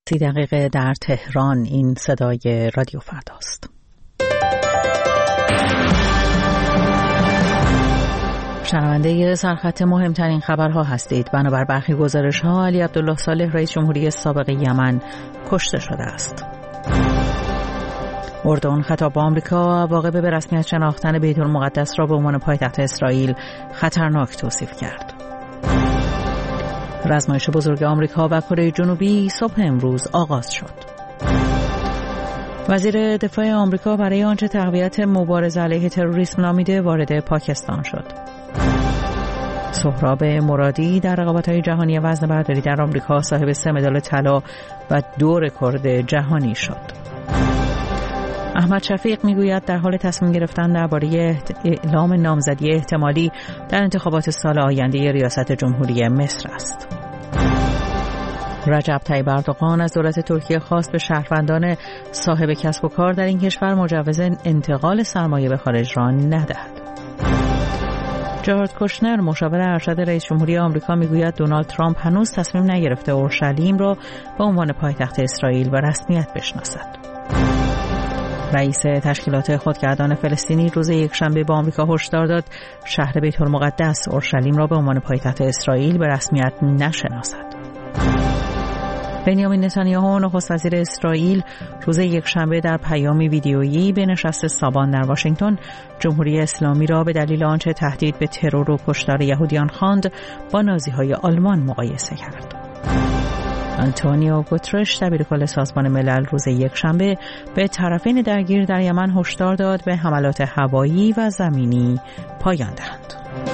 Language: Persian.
30 دقیقه در تهران. این صدای رادیو فرداست. شنونده سرخط مهمترین خبرها هستید. بنابر برخی گزارش‌ها علی عبدالله صالح رئیس جمهوری سابق یمن کشته شده است. اردن خطاب به آمریکا عواقب به رسمیت شناختن بیت المقدس را به عنوان پایتخت اسرائیل خطرناک توصیف کرد. رزمایش بزرگ آمریکا و کره جنوبی صبح امروز آغاز شد. وزیر دفاع آمریکا برای آنچه تقویت مبارزه علیه تروریسم نامیده وارد پاکستان شد. سهراب مرادی در رقابت‌های جهانی وزنه برداری در آمریکا صاحب 3 مدال طلا و 2 رکورد جهانی شد. احمد شفیق میگوید در حال تصمیم گرفتن درباره اعلام نامزدی احتمالی در انتخابات سال آینده ریاست جمهوری مصر است. رجب طیب اردوغان از دولت ترکیه خواست به شهروندان صاحب کسب و کار در این کشور مجوز انتقال سرمایه به خارج را ندهد. جارد کوشنر مشاور ارشد رئیس جمهوری آمریکا میگوید دونالد ترامپ هنوز تصمیم نگرفته اورشلیم را به عنوان پایتخت اسرائیل به رسمیت بشناسد. رئیس تشکیلات خودگردان فلسطینی روز یکشنبه به آمریکا هشدار داد شهر بیت المقدس اورشلیم را به عنوان پایتخت اسرائیل به رسمیت نشناسد. بنیامین نتانیاهو نخست وزیر اسرائیل روز یکشنبه در پیامی ویدیویی به نشست سابان در واشنگتن جمهوری اسلامی را به دلیل آنچه تهدید به ترور و کشتار یهودیان خواند با نازی‌های آلمان مقایسه کرد. آنتونیو گوترش دبیرکل سازمان ملل روز یکشنبه به طرفین درگیر در یمن هشدار داد به حملات هوایی و زمینی پایان دهند.